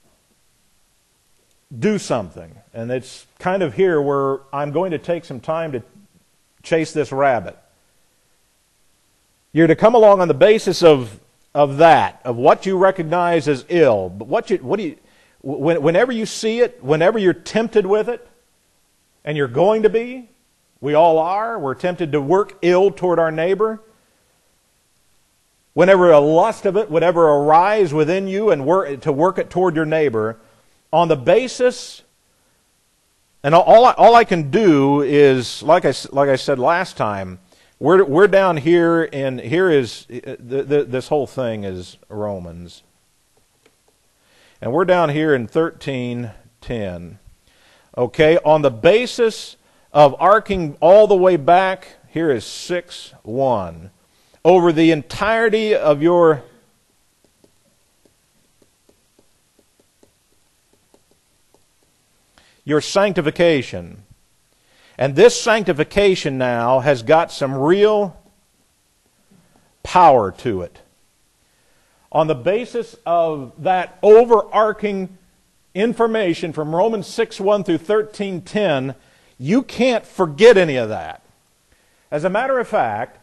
do something. And it's kind of here where I'm going to take some time to chase this rabbit. You're to come along on the basis of that, of what you recognize as ill. But whenever you see it, whenever you're tempted with it, And you're going to be. We all are. We're tempted to work ill toward our neighbor. Whenever a lust of it would ever arise within you and to work it toward your neighbor, on the basis, and all I can do is, like I said last time, we're down here, and here is, this whole thing is Romans. And we're down here in 13:10. Okay, on the basis of arcing all the way back, here is 6:1. Over the entirety of your sanctification. And this sanctification now has got some real power to it. On the basis of that overarching information from Romans 6:1 through 13:10, you can't forget any of that. As a matter of fact,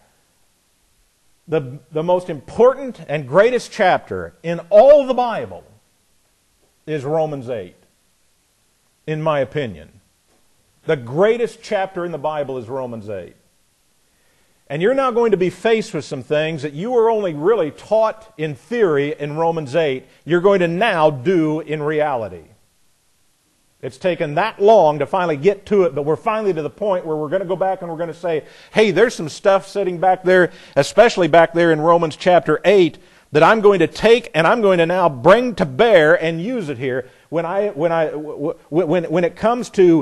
the most important and greatest chapter in all of the Bible is Romans 8, in my opinion. The greatest chapter in the Bible is Romans 8. And you're now going to be faced with some things that you were only really taught in theory in Romans 8, you're going to now do in reality. It's taken that long to finally get to it, but we're finally to the point where we're going to go back and we're going to say, hey, there's some stuff sitting back there, especially back there in Romans chapter 8, that I'm going to take and I'm going to now bring to bear and use it here. When it comes to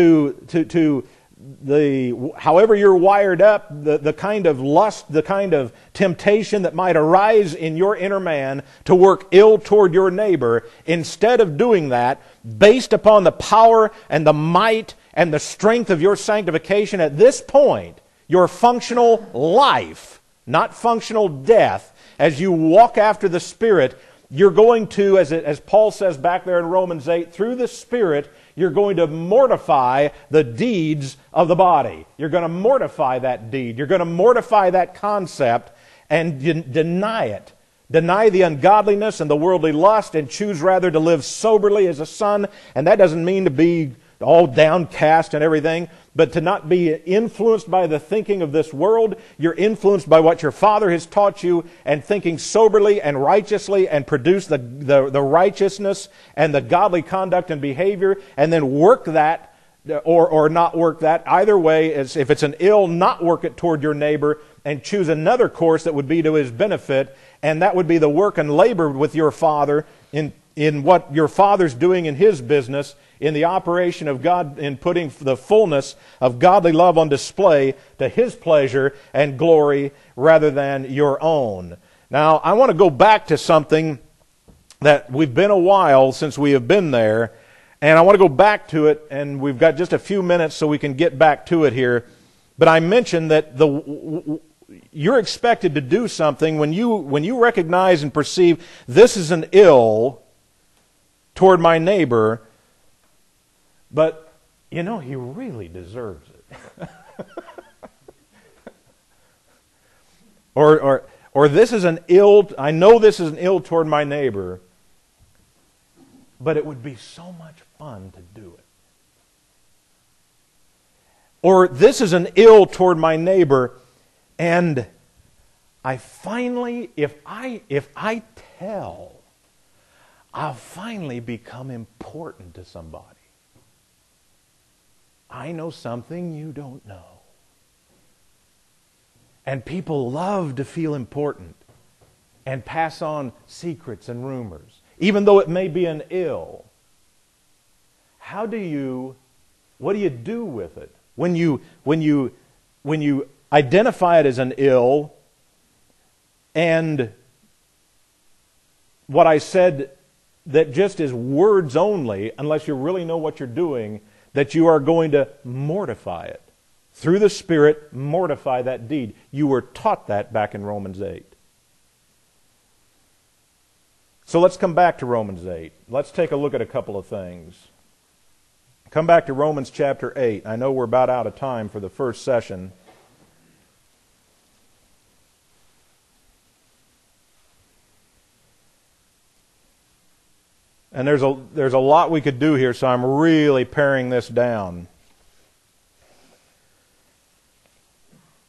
the however you're wired up, the kind of lust, the kind of temptation that might arise in your inner man to work ill toward your neighbor, instead of doing that, based upon the power and the might and the strength of your sanctification at this point, your functional life, not functional death, as you walk after the Spirit, you're going to, as Paul says back there in Romans 8, through the Spirit, you're going to mortify the deeds of the body. You're going to mortify that deed. You're going to mortify that concept and deny it. Deny the ungodliness and the worldly lust and choose rather to live soberly as a son. And that doesn't mean to be all downcast and everything, but to not be influenced by the thinking of this world. You're influenced by what your Father has taught you, and thinking soberly and righteously, and produce the righteousness and the godly conduct and behavior, and then work that or not work that. Either way, as if it's an ill, not work it toward your neighbor, and choose another course that would be to his benefit, and that would be the work and labor with your Father in what your Father's doing in His business, in the operation of God, in putting the fullness of godly love on display to His pleasure and glory rather than your own. Now, I want to go back to something that we've been a while since we have been there, and I want to go back to it, and we've got just a few minutes so we can get back to it here. But I mentioned that you're expected to do something when you recognize and perceive this is an ill toward my neighbor, but, you know, he really deserves it. or this is an ill, I know this is an ill toward my neighbor, but it would be so much fun to do it. Or this is an ill toward my neighbor, and I finally, if I tell, I'll finally become important to somebody. I know something you don't know. And people love to feel important and pass on secrets and rumors, even though it may be an ill. What do you do with it? When you identify it as an ill, and what I said that just is words only, unless you really know what you're doing, that you are going to mortify it. Through the Spirit, mortify that deed. You were taught that back in Romans 8. So let's come back to Romans 8. Let's take a look at a couple of things. Come back to Romans chapter 8. I know we're about out of time for the first session. And there's a lot we could do here, so I'm really paring this down.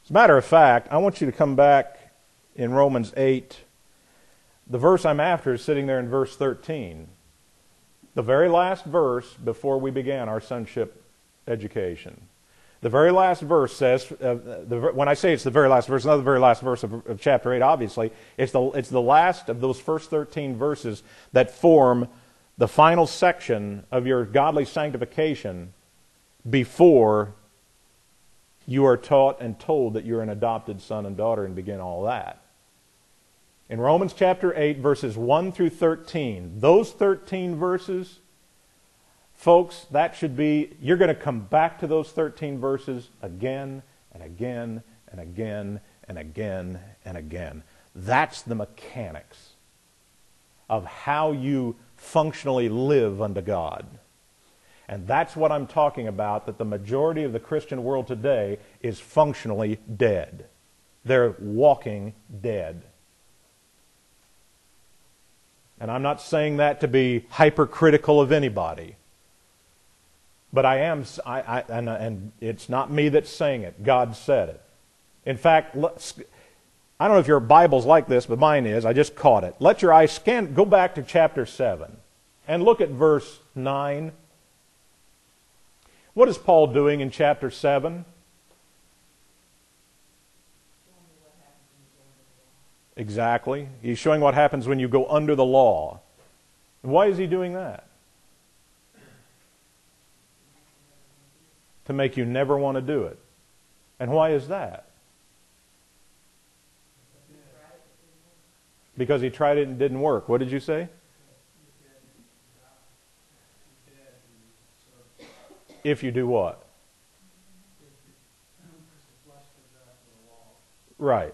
As a matter of fact, I want you to come back in Romans 8. The verse I'm after is sitting there in verse 13. The very last verse before we began our sonship education. The very last verse says, when I say it's the very last verse, not the very last verse of chapter 8, obviously, it's the last of those first 13 verses that form the final section of your godly sanctification before you are taught and told that you're an adopted son and daughter and begin all that. In Romans chapter 8, verses 1 through 13, those 13 verses, folks, that should be, you're going to come back to those 13 verses again and again and again and again and again. That's the mechanics of how you functionally live unto God. And that's what I'm talking about, that the majority of the Christian world today is functionally dead. They're walking dead. And I'm not saying that to be hypercritical of anybody. But I am, and it's not me that's saying it. God said it. In fact, I don't know if your Bible's like this, but mine is. I just caught it. Let your eyes scan, go back to chapter 7 and look at verse 9. What is Paul doing in chapter 7? Exactly. He's showing what happens when you go under the law. Why is he doing that? To make you never want to do it. And why is that? Because he tried it and it didn't work. What did you say? If you do what? Right.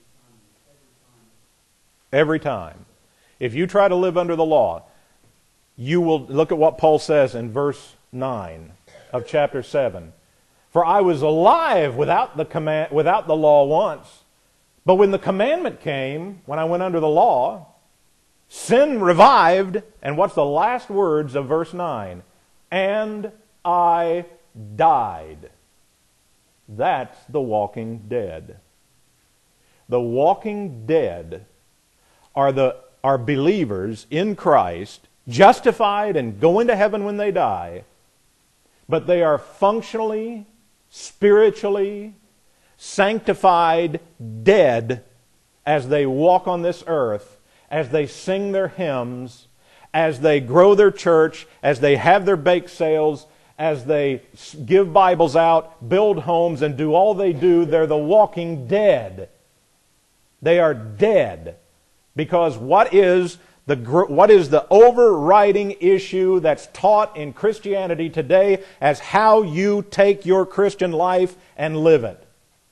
Every time. If you try to live under the law, you will look at what Paul says in verse 9 of chapter 7. For I was alive without the law once, but when the commandment came, when I went under the law, sin revived, and what's the last words of verse 9? And I died. That's the walking dead. The walking dead are believers in Christ, justified and go into heaven when they die, but they are functionally, spiritually, sanctified, dead as they walk on this earth, as they sing their hymns, as they grow their church, as they have their bake sales, as they give Bibles out, build homes, and do all they do. They're the walking dead. They are dead. Because what is the overriding issue that's taught in Christianity today as how you take your Christian life and live it?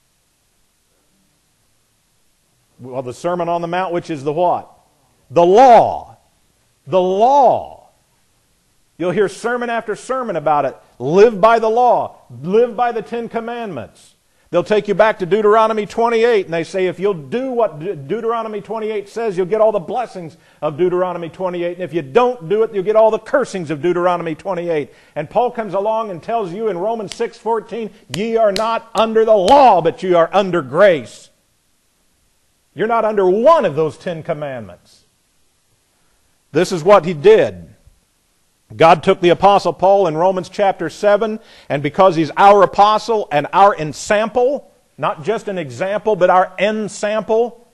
Well, the Sermon on the Mount, which is the what? The law. The law. You'll hear sermon after sermon about it. Live by the law. Live by the 10 Commandments. They'll take you back to Deuteronomy 28, and they say if you'll do what Deuteronomy 28 says, you'll get all the blessings of Deuteronomy 28. And if you don't do it, you'll get all the cursings of Deuteronomy 28. And Paul comes along and tells you in Romans 6:14, ye are not under the law, but you are under grace. You're not under one of those 10 Commandments. This is what he did. God took the Apostle Paul in Romans chapter 7, and because he's our apostle and our ensample, not just an example, but our ensample,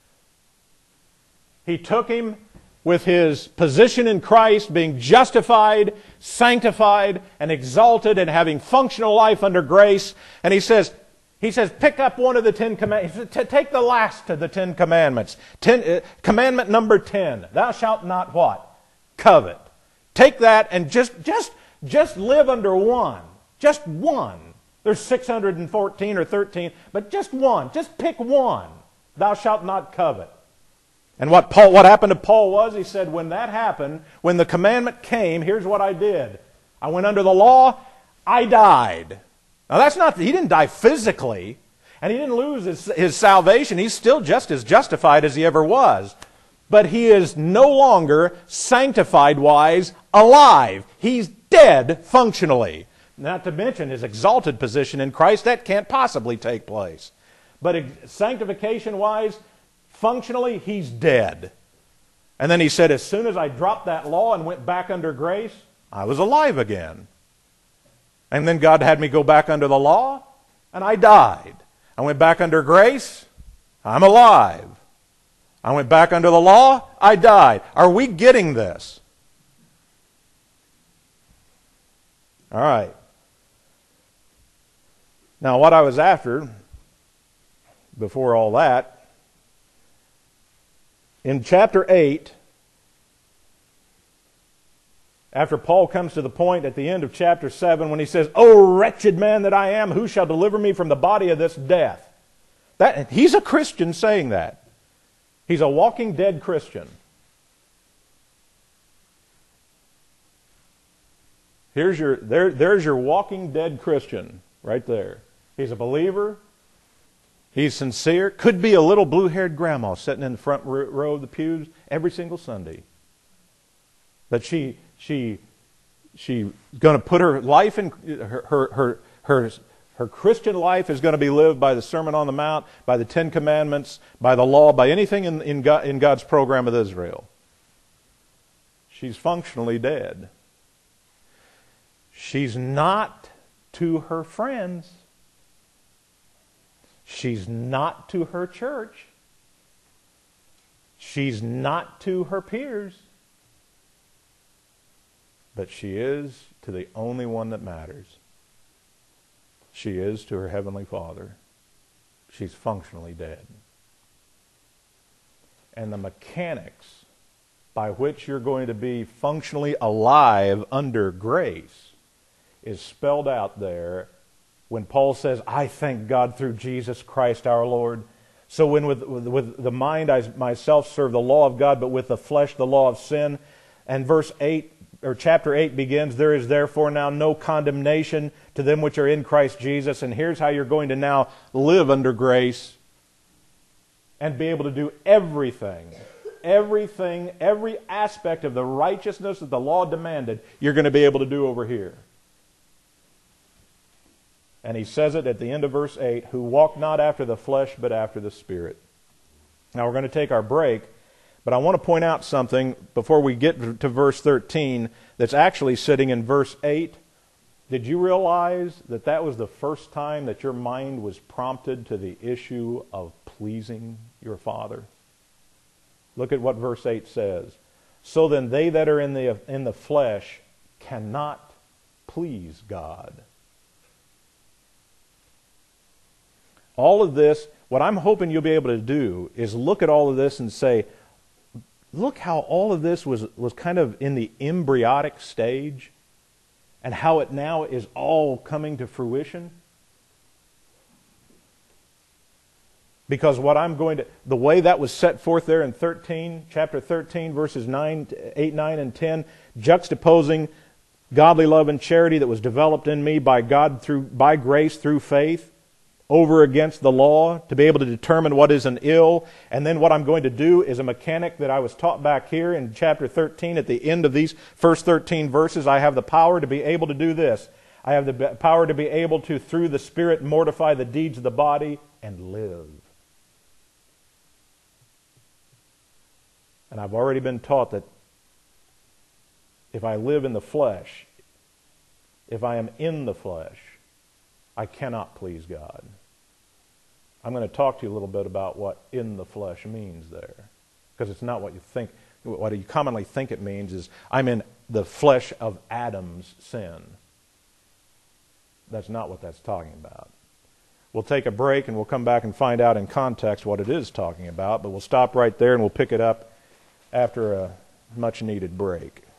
he took him with his position in Christ, being justified, sanctified, and exalted, and having functional life under grace. And he says, pick up one of the 10 commandments. Take the last of the 10 commandments. Commandment number 10. Thou shalt not what? Covet. Take that and just live under one. Just one. There's 614 or 13, but just one. Just pick one. Thou shalt not covet. And what happened to Paul was, he said, when that happened, when the commandment came, here's what I did. I went under the law, I died. Now that's not, he didn't die physically, and he didn't lose his salvation. He's still just as justified as he ever was. But he is no longer sanctified-wise alive. He's dead functionally. Not to mention his exalted position in Christ, that can't possibly take place. But sanctification-wise, functionally, he's dead. And then he said, as soon as I dropped that law and went back under grace, I was alive again. And then God had me go back under the law, and I died. I went back under grace, I'm alive. I went back under the law, I died. Are we getting this? All right. Now, what I was after, before all that, in chapter 8, after Paul comes to the point at the end of chapter 7 when he says, "O wretched man that I am, who shall deliver me from the body of this death?" He's a Christian saying that. He's a walking dead Christian. There's your walking dead Christian right there. He's a believer. He's sincere. Could be a little blue-haired grandma sitting in the front row of the pews every single Sunday. But she's going to put her life in her Christian life is going to be lived by the Sermon on the Mount, by the Ten Commandments, by the law, by anything in God's program with Israel. She's functionally dead. She's not to her friends. She's not to her church. She's not to her peers. But she is to the only one that matters. She is to her Heavenly Father. She's functionally dead. And the mechanics by which you're going to be functionally alive under grace is spelled out there when Paul says, "I thank God through Jesus Christ our Lord." So when with the mind I myself serve the law of God, but with the flesh the law of sin. And verse 8, or chapter 8 begins, "There is therefore now no condemnation to them which are in Christ Jesus." And here's how you're going to now live under grace and be able to do everything, every aspect of the righteousness that the law demanded, you're going to be able to do over here. And he says it at the end of verse 8, "Who walk not after the flesh, but after the Spirit." Now we're going to take our break, but I want to point out something before we get to verse 13 that's actually sitting in verse 8. Did you realize that that was the first time that your mind was prompted to the issue of pleasing your Father? Look at what verse 8 says. "So then they that are in the flesh cannot please God." All of this, what I'm hoping you'll be able to do is look at all of this and say, look how all of this was kind of in the embryonic stage and how it now is all coming to fruition. Because the way that was set forth there in chapter 13, verses 8, 9, and 10, juxtaposing godly love and charity that was developed in me by God by grace through faith, over against the law to be able to determine what is an ill. And then what I'm going to do is a mechanic that I was taught back here in chapter 13. At the end of these first 13 verses, I have the power to be able to do this. I have the power to be able to, through the Spirit, mortify the deeds of the body and live. And I've already been taught that if I live in the flesh, if I am in the flesh, I cannot please God. I'm going to talk to you a little bit about what in the flesh means there. Because it's not what you think. What you commonly think it means is, I'm in the flesh of Adam's sin. That's not what that's talking about. We'll take a break and we'll come back and find out in context what it is talking about. But we'll stop right there and we'll pick it up after a much needed break.